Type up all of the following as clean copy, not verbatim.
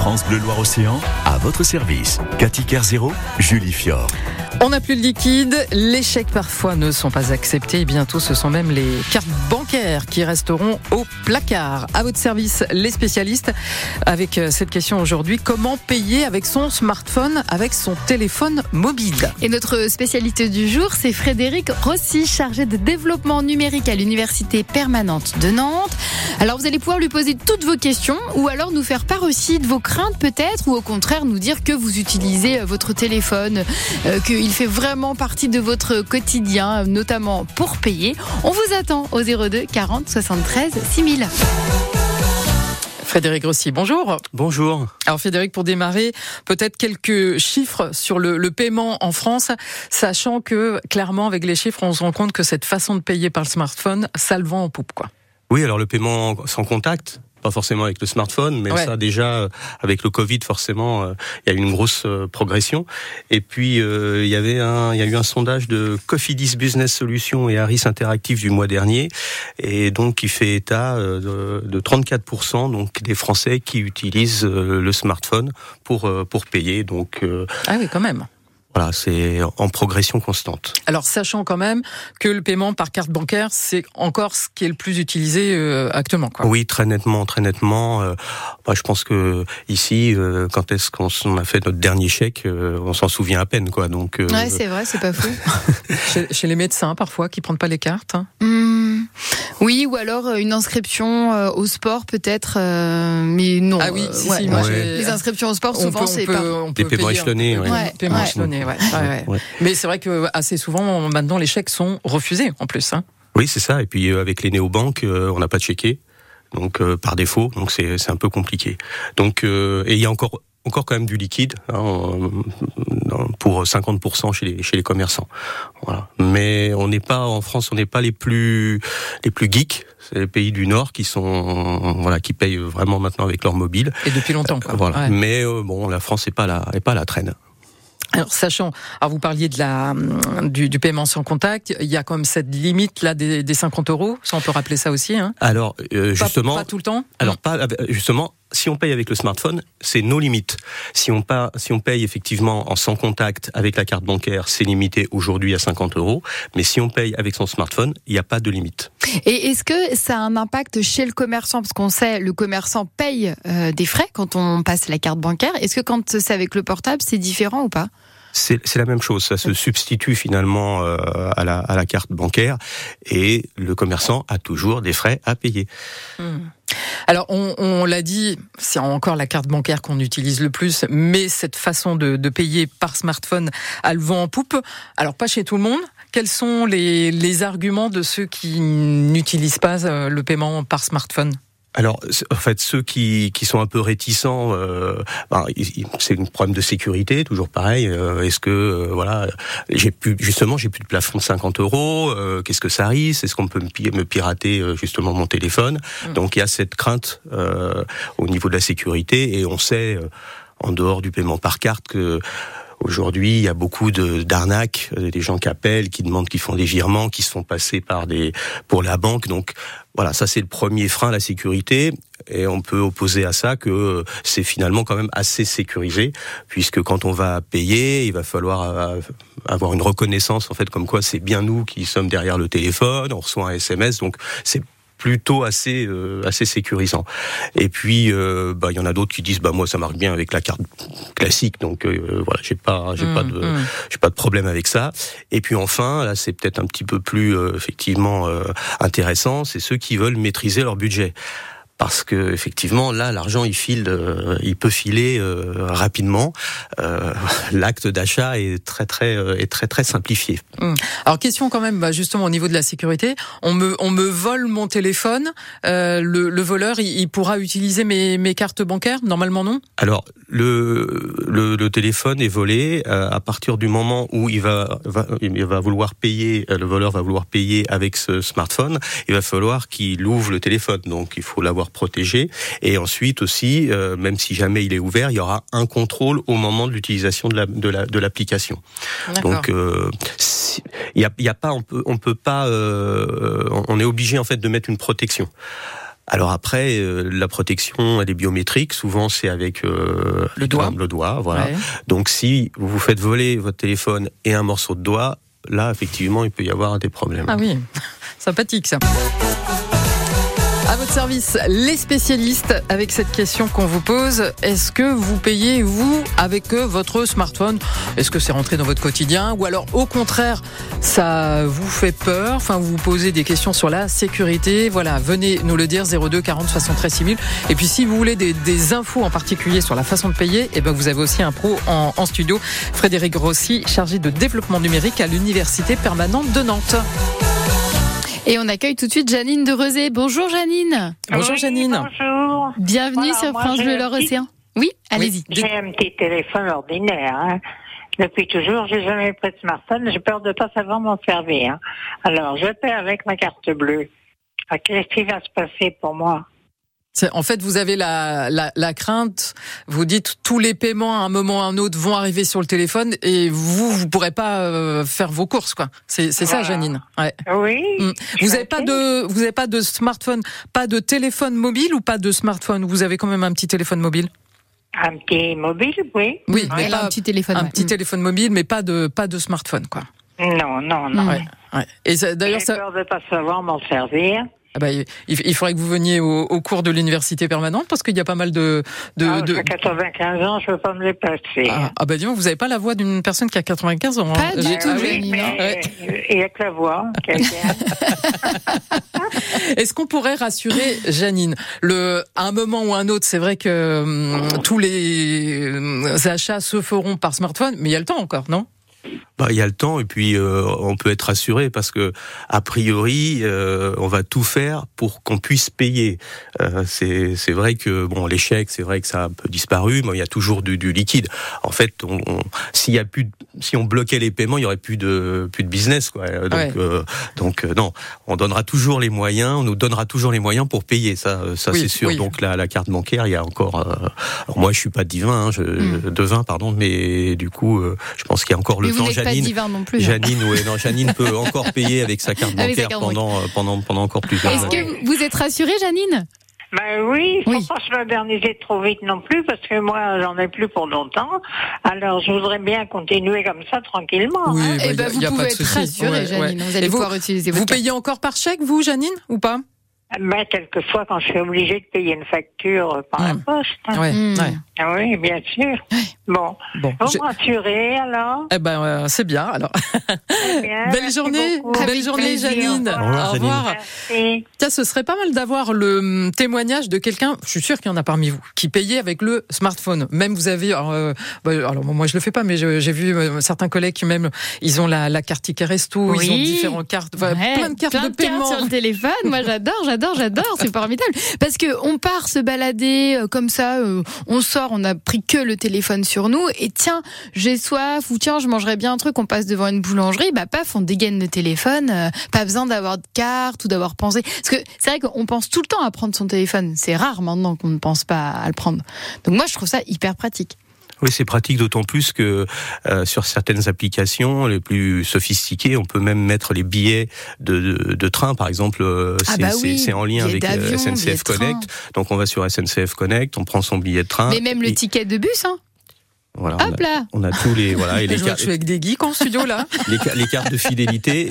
France Bleu Loire-Océan, à votre service. Cathy Kerzero, Julie Fior. On n'a plus de liquide, les chèques parfois ne sont pas acceptés et bientôt ce sont même les cartes bancaires qui resteront au placard. À votre service, les spécialistes, avec cette question aujourd'hui, comment payer avec son smartphone, avec son téléphone mobile? Et notre spécialité du jour, c'est Frédéric Rossi, chargé de développement numérique à l'Université permanente de Nantes. Alors vous allez pouvoir lui poser toutes vos questions ou alors nous faire part aussi de vos craintes peut-être, ou au contraire nous dire que vous utilisez votre téléphone, qu'il fait vraiment partie de votre quotidien, notamment pour payer. On vous attend au 02 40 73 6000. Frédéric Rossi, bonjour. Bonjour. Alors Frédéric, pour démarrer, peut-être quelques chiffres sur le paiement en France, sachant que clairement avec les chiffres, on se rend compte que cette façon de payer par le smartphone, ça le vend en poupe, quoi. Oui, alors le paiement sans contact, pas forcément avec le smartphone, mais ça déjà, avec le Covid, forcément, il y a eu une grosse progression. Et puis, il y a eu un sondage de Cofidis Business Solutions et Harris Interactive du mois dernier, et donc qui fait état de 34% donc des Français qui utilisent le smartphone pour payer. Donc, ah oui, quand même. Voilà, c'est en progression constante. Alors, sachant quand même que le paiement par carte bancaire, c'est encore ce qui est le plus utilisé actuellement, quoi. Oui, très nettement. Je pense que ici, quand est-ce qu'on a fait notre dernier chèque, on s'en souvient à peine, quoi. Donc, ouais, c'est vrai, c'est pas fou. chez les médecins, parfois, qui prennent pas les cartes. Hein. Oui, ou alors une inscription au sport, peut-être, mais non. Ah oui, si, moi, les inscriptions au sport, souvent, c'est pas. Des paiements échelonnés, paiements échelonnés. Ouais. Mais c'est vrai que assez souvent, maintenant, les chèques sont refusés en plus. Hein. Oui, c'est ça. Et puis avec les néobanques, on n'a pas de chéquier, donc par défaut, donc c'est un peu compliqué. Donc et il y a encore quand même du liquide pour 50% chez les commerçants. Voilà. Mais on n'est pas en France, on n'est pas les plus geeks. C'est les pays du Nord qui qui payent vraiment maintenant avec leur mobile. Et depuis longtemps. Quoi. Voilà. Ouais. Mais la France n'est pas à la traîne. Alors, vous parliez du paiement sans contact, il y a quand même cette limite là des 50 €, ça on peut rappeler ça aussi, hein. Alors, justement. Pas tout le temps? Alors, justement, si on paye avec le smartphone, c'est nos limites. Si on paye effectivement en sans contact avec la carte bancaire, c'est limité aujourd'hui à 50 €. Mais si on paye avec son smartphone, il n'y a pas de limite. Et est-ce que ça a un impact chez le commerçant? Parce qu'on sait, le commerçant paye des frais quand on passe la carte bancaire. Est-ce que quand c'est avec le portable, c'est différent ou pas? C'est la même chose, ça se substitue finalement à la carte bancaire et le commerçant a toujours des frais à payer. Alors on l'a dit, c'est encore la carte bancaire qu'on utilise le plus, mais cette façon de payer par smartphone a le vent en poupe. Alors pas chez tout le monde. Quels sont les arguments de ceux qui n'utilisent pas le paiement par smartphone ? Alors, en fait, ceux qui sont un peu réticents, c'est un problème de sécurité, toujours pareil. Est-ce que j'ai plus de plafond de 50 €. Qu'est-ce que ça risque? Est-ce qu'on peut me pirater justement mon téléphone? Donc il y a cette crainte au niveau de la sécurité, et on sait en dehors du paiement par carte que aujourd'hui, il y a beaucoup d'arnaques, des gens qui appellent, qui demandent, qui font des virements, qui se font passer pour la banque. Donc, voilà, ça c'est le premier frein, la sécurité. Et on peut opposer à ça que c'est finalement quand même assez sécurisé, puisque quand on va payer, il va falloir avoir une reconnaissance, en fait, comme quoi c'est bien nous qui sommes derrière le téléphone, on reçoit un SMS, donc c'est plutôt assez sécurisant. Et puis il y en a d'autres qui disent moi ça marche bien avec la carte classique, donc j'ai pas de problème avec ça. Et puis enfin, là c'est peut-être un petit peu plus effectivement intéressant, c'est ceux qui veulent maîtriser leur budget. Parce que effectivement, là, l'argent, il peut filer rapidement. L'acte d'achat est très simplifié. Alors, question quand même, justement au niveau de la sécurité, on me vole mon téléphone. Le voleur, il pourra utiliser mes cartes bancaires? Normalement, non. Alors, le téléphone est volé à partir du moment où il va vouloir payer. Le voleur va vouloir payer avec ce smartphone. Il va falloir qu'il ouvre le téléphone. Donc, il faut l'avoir protégé. Et ensuite aussi, même si jamais il est ouvert, il y aura un contrôle au moment de l'utilisation de l'application. D'accord. Donc, il y a pas, on peut pas, on est obligé en fait de mettre une protection. Alors après, la protection, elle est biométrique. Souvent, c'est avec le doigt. Voilà. Ouais. Donc, si vous faites voler votre téléphone et un morceau de doigt, là, effectivement, il peut y avoir des problèmes. Ah oui, sympathique ça. À votre service, les spécialistes, avec cette question qu'on vous pose, est-ce que vous payez, vous, avec votre smartphone ? Est-ce que c'est rentré dans votre quotidien ? Ou alors, au contraire, ça vous fait peur ? Enfin, vous vous posez des questions sur la sécurité. Voilà, venez nous le dire, 02 40 73 6000. Et puis, si vous voulez des infos en particulier sur la façon de payer, eh ben, vous avez aussi un pro en studio, Frédéric Rossi, chargé de développement numérique à l'Université permanente de Nantes. Et on accueille tout de suite Janine de Rezé. Bonjour Janine. Bonjour Janine. Bonjour. Bienvenue sur France Bleu Loire-Océan. Oui, allez-y. J'ai un petit téléphone ordinaire. Depuis toujours, j'ai jamais pris de smartphone. J'ai peur de pas savoir m'en servir. Alors, je paie avec ma carte bleue. Qu'est-ce qui va se passer pour moi ? En fait, vous avez la crainte, vous dites tous les paiements à un moment ou à un autre vont arriver sur le téléphone et vous pourrez pas faire vos courses, quoi. C'est voilà. Ça, Janine. Ouais. Oui. Vous avez pas de smartphone, pas de téléphone mobile ou pas de smartphone ? Vous avez quand même un petit téléphone mobile ? Un petit mobile, oui. Oui, mais pas un petit téléphone. Un petit téléphone mobile, mais pas de smartphone, quoi. Non. Ouais. Et d'ailleurs, j'ai peur de pas savoir m'en servir. Ah bah, il faudrait que vous veniez au cours de l'université permanente parce qu'il y a pas mal de... J'ai 95 ans, je ne peux pas me les passer. Ah bah dis-moi, vous n'avez pas la voix d'une personne qui a 95 ans. Pas du tout, Janine. Il n'y a que la voix. Est-ce qu'on pourrait rassurer Janine ? À un moment ou un autre, c'est vrai que tous les achats se feront par smartphone, mais il y a le temps encore, non ? Il y a le temps et puis on peut être rassuré parce que a priori on va tout faire pour qu'on puisse payer. C'est vrai que les chèques, c'est vrai que ça a un peu disparu, mais il y a toujours du liquide. En fait, si on bloquait les paiements, il y aurait plus de business, quoi. Donc non, on donnera toujours les moyens, on nous donnera toujours les moyens pour payer. Ça oui, c'est sûr. Oui. Donc la carte bancaire, il y a encore. Alors moi, je suis pas divin, devin, pardon, mais du coup, je pense qu'il y a encore le temps. Janine peut encore payer avec sa carte bancaire pendant encore plusieurs années. Est-ce que vous êtes rassurée, Janine ? Oui, il ne faut pas se moderniser trop vite non plus, parce que moi, j'en ai plus pour longtemps. Alors, je voudrais bien continuer comme ça, tranquillement. Oui, vous pouvez être rassurée, Janine. Vous allez pouvoir utiliser votre carte. Vous payez encore par chèque, vous, Janine, ou pas ? Quelquefois, quand je suis obligée de payer une facture par la poste. Oui, bien sûr. Bon. Vous me rassurez, alors ? C'est bien, alors. Belle journée, Janine. Au revoir. Merci. Tiens, ce serait pas mal d'avoir le témoignage de quelqu'un, je suis sûre qu'il y en a parmi vous, qui payait avec le smartphone. Même vous avez, alors moi je le fais pas, mais j'ai vu certains collègues qui même, ils ont la carte Ticket Resto, ils ont différentes cartes, plein de cartes de paiement. Sur le téléphone, moi j'adore, c'est formidable. Parce que on part se balader comme ça, on sort, on a pris que le téléphone sur nous, et tiens, j'ai soif, ou tiens, je mangerais bien un truc, on passe devant une boulangerie, paf, on dégaine le téléphone, pas besoin d'avoir de carte ou d'avoir pensé. Parce que c'est vrai qu'on pense tout le temps à prendre son téléphone, c'est rare maintenant qu'on ne pense pas à le prendre. Donc moi je trouve ça hyper pratique. Oui, c'est pratique d'autant plus que sur certaines applications les plus sophistiquées, on peut même mettre les billets de train, par exemple. C'est en lien avec SNCF Connect. Donc on va sur SNCF Connect, on prend son billet de train. Mais même le ticket de bus, hein. Voilà, hop là. On a tous les et les cartes. Je suis avec des geeks en studio là. Les cartes de fidélité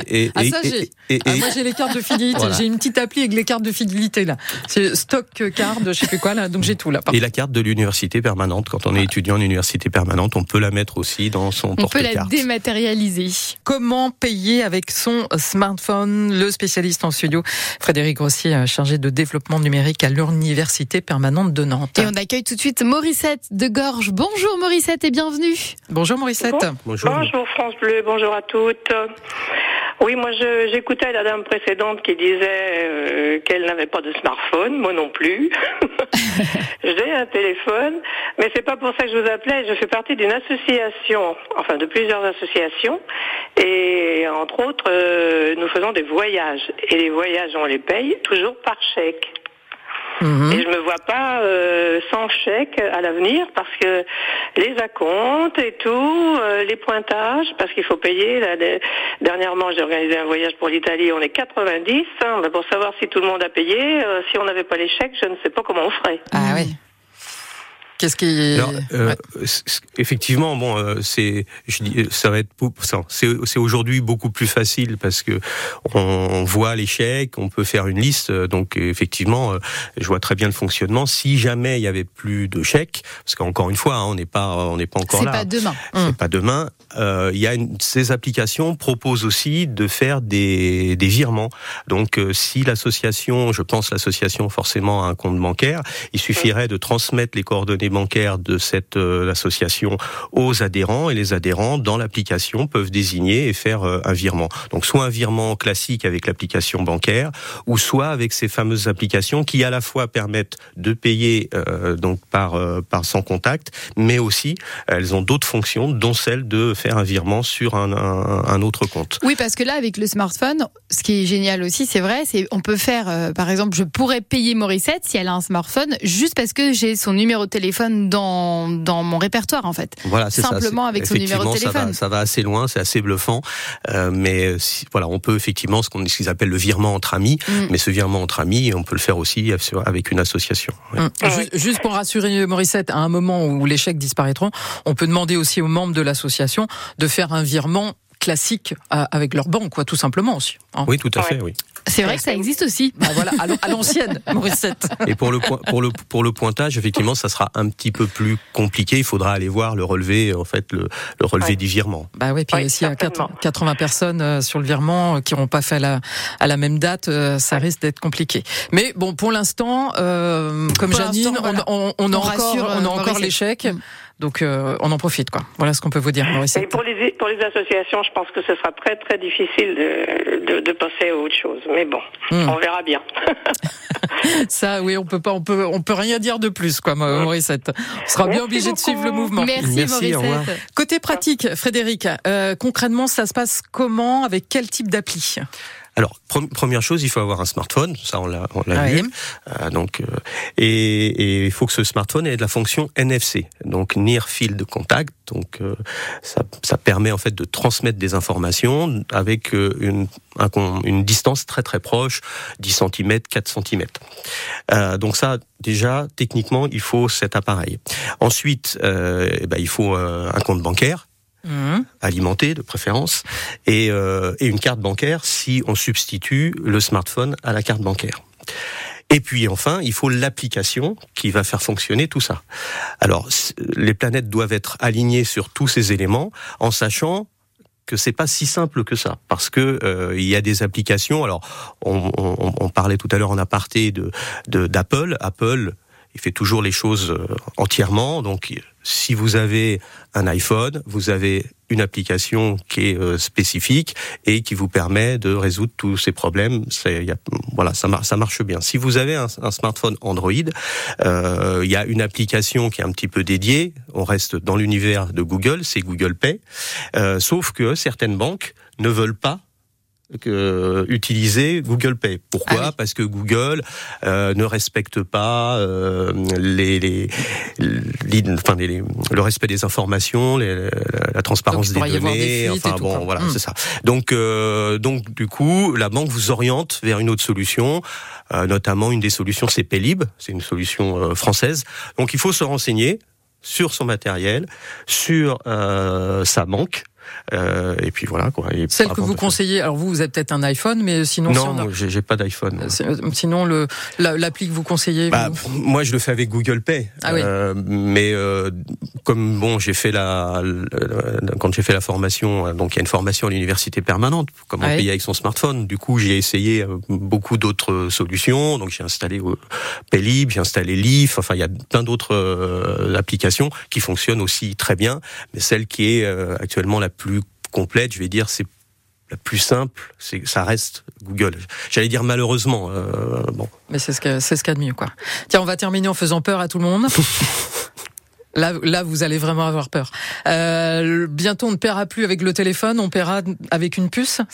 moi j'ai les cartes de fidélité. Voilà. J'ai une petite appli avec les cartes de fidélité là. C'est stock card, je sais plus quoi là. Donc j'ai tout là. Et la carte de l'université permanente. Quand on est étudiant en université permanente, on peut la mettre aussi dans son porte-carte. On peut la dématérialiser. Comment payer avec son smartphone ? Le spécialiste en studio, Frédéric Rossi, chargé de développement numérique à l'université permanente de Nantes. Et on accueille tout de suite Morissette de Gorges. Bonjour Morissette. Et bienvenue. Bonjour Morissette. Bonjour France Bleu, bonjour à toutes. Oui, moi j'écoutais la dame précédente qui disait qu'elle n'avait pas de smartphone, moi non plus. J'ai un téléphone, mais c'est pas pour ça que je vous appelais. Je fais partie d'une association, enfin de plusieurs associations, et entre autres, nous faisons des voyages. Et les voyages, on les paye toujours par chèque. Et je me vois pas sans chèque à l'avenir, parce que les acomptes et tout, les pointages, parce qu'il faut payer. Dernièrement, j'ai organisé un voyage pour l'Italie, on est 90, mais pour savoir si tout le monde a payé, si on n'avait pas les chèques, je ne sais pas comment on ferait. Ah oui. Qu'est-ce qui Alors, effectivement, ça va être, c'est aujourd'hui beaucoup plus facile parce que on voit les chèques, on peut faire une liste. Donc, effectivement, je vois très bien le fonctionnement. Si jamais il y avait plus de chèques, parce qu'encore une fois, on n'est pas encore là. C'est pas demain. C'est pas demain. Ces applications proposent aussi de faire des virements. Donc, si l'association, je pense l'association forcément a un compte bancaire, il suffirait de transmettre les coordonnées bancaires de cette association aux adhérents, et les adhérents dans l'application peuvent désigner et faire un virement. Donc, soit un virement classique avec l'application bancaire, ou soit avec ces fameuses applications qui à la fois permettent de payer donc par sans contact, mais aussi elles ont d'autres fonctions, dont celle de faire un virement sur un autre compte. Oui, parce que là, avec le smartphone, ce qui est génial aussi, c'est vrai, c'est on peut faire, par exemple, je pourrais payer Morissette si elle a un smartphone, juste parce que j'ai son numéro de téléphone dans mon répertoire, en fait. Voilà, c'est simplement ça, avec son numéro de téléphone. Ça va assez loin, c'est assez bluffant, mais voilà, on peut effectivement ce qu'ils appellent le virement entre amis, mais ce virement entre amis, on peut le faire aussi avec une association. Ouais. Juste pour rassurer Morissette, à un moment où les chèques disparaîtront, on peut demander aussi aux membres de l'association de faire un virement classique avec leur banque, quoi, tout simplement aussi. Hein. Oui, tout à fait, oui. C'est vrai que ça existe aussi. Bah voilà, à l'ancienne, Morissette. Et pour le pointage, effectivement, ça sera un petit peu plus compliqué. Il faudra aller voir le relevé, en fait, le relevé du virement. Bah oui, puis s'il y a 80 personnes sur le virement qui n'auront pas fait à la même date, ça risque d'être compliqué. Mais bon, pour l'instant, comme Janine, on a encore les chèques. Donc on en profite, quoi. Voilà ce qu'on peut vous dire, Morissette. Et pour les associations, je pense que ce sera très très difficile de passer à autre chose. Mais bon, on verra bien. Ça, oui, on peut rien dire de plus, quoi, Morissette. On sera bien obligé de suivre le mouvement. Merci Morissette. Côté pratique, Frédéric, concrètement, ça se passe comment, avec quel type d'appli ? Alors, première chose, il faut avoir un smartphone, ça on l'a vu. Et il faut que ce smartphone ait de la fonction NFC, donc Near Field Contact. Donc ça permet en fait de transmettre des informations avec une distance très très proche, 10 cm, 4 cm. Donc ça, déjà, techniquement, il faut cet appareil. Ensuite, il faut un compte bancaire. Alimenté de préférence, et une carte bancaire si on substitue le smartphone à la carte bancaire. Et puis enfin, il faut l'application qui va faire fonctionner tout ça. Alors, les planètes doivent être alignées sur tous ces éléments, en sachant que c'est pas si simple que ça, parce que il y a des applications. Alors, on parlait tout à l'heure en aparté d'Apple. Apple, il fait toujours les choses entièrement, donc si vous avez un iPhone, vous avez une application qui est spécifique et qui vous permet de résoudre tous ces problèmes. Ça marche bien. Si vous avez un smartphone Android, il y a une application qui est un petit peu dédiée. On reste dans l'univers de Google, c'est Google Pay. Sauf que certaines banques ne veulent pas utiliser Google Pay. Pourquoi ? Parce que Google ne respecte pas le respect des informations, la transparence des données. C'est ça. Donc du coup, la banque vous oriente vers une autre solution. Notamment, une des solutions, c'est Paylib. C'est une solution française. Donc, il faut se renseigner sur son matériel, sur sa banque. Et puis voilà, quoi. Et celle que vous conseillez, alors vous avez peut-être un iPhone, mais sinon... Non, j'ai pas d'iPhone. Sinon, l'appli que vous conseillez... Moi, je le fais avec Google Pay. Mais comme j'ai fait quand j'ai fait la formation, donc il y a une formation à l'université permanente, comment payer avec son smartphone. Du coup, j'ai essayé beaucoup d'autres solutions. Donc j'ai installé Paylib, j'ai installé Leaf. Enfin, il y a plein d'autres applications qui fonctionnent aussi très bien. Mais celle qui est actuellement la plus complète, je vais dire, c'est la plus simple, ça reste Google. J'allais dire malheureusement. Mais c'est ce qu'il y a de mieux, quoi. Tiens, on va terminer en faisant peur à tout le monde. Là, vous allez vraiment avoir peur. Bientôt, on ne paiera plus avec le téléphone, on paiera avec une puce, c'est ça ?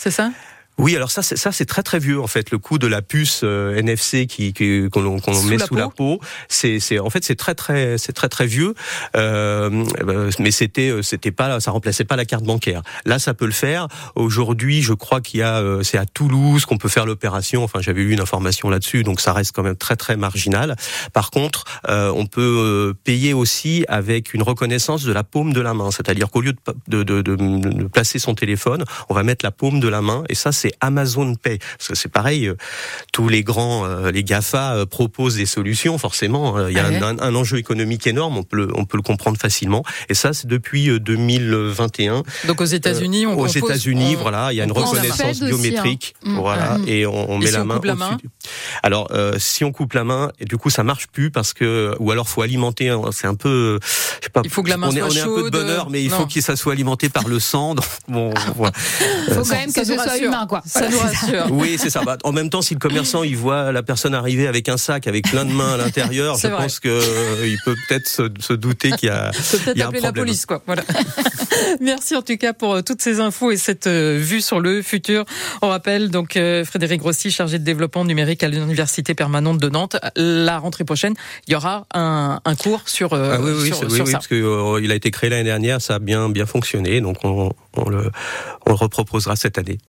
Oui, alors ça c'est très très vieux en fait. Le coup de la puce NFC qu'on met sous la peau, c'est très très vieux. Mais c'était pas, ça remplaçait pas la carte bancaire. Là, ça peut le faire. Aujourd'hui, je crois c'est à Toulouse qu'on peut faire l'opération. Enfin, j'avais lu une information là-dessus, donc ça reste quand même très très marginal. Par contre, on peut payer aussi avec une reconnaissance de la paume de la main, c'est-à-dire qu'au lieu de placer son téléphone, on va mettre la paume de la main, et ça c'est Amazon Pay. Parce que c'est pareil, tous les grands, les GAFA proposent des solutions. Forcément, il y a un enjeu économique énorme. On peut le comprendre facilement. Et ça, c'est depuis 2021. Donc aux États-Unis, voilà, il y a une reconnaissance biométrique, voilà, et on met la main au-dessus. Alors, si on coupe la main, et du coup, ça marche plus parce que, ou alors faut alimenter. C'est un peu, je sais pas. Il faut que la main soit chaude. On est un peu de bonne heure, mais il faut que ça soit alimenté par le sang. Donc, bon, voilà. Faut quand même que ce soit humain, quoi. Ça nous rassure. Oui, c'est ça. En même temps, si le commerçant il voit la personne arriver avec un sac avec plein de mains à l'intérieur, je pense que il peut peut-être se douter qu'il y a, peut-être appeler la police, quoi. Voilà. Merci en tout cas pour toutes ces infos et cette vue sur le futur. On rappelle donc Frédéric Rossi, chargé de développement numérique à l'Université permanente de Nantes. La rentrée prochaine, il y aura un cours sur sur ça. Parce que il a été créé l'année dernière, ça a bien fonctionné, donc on le reproposera cette année.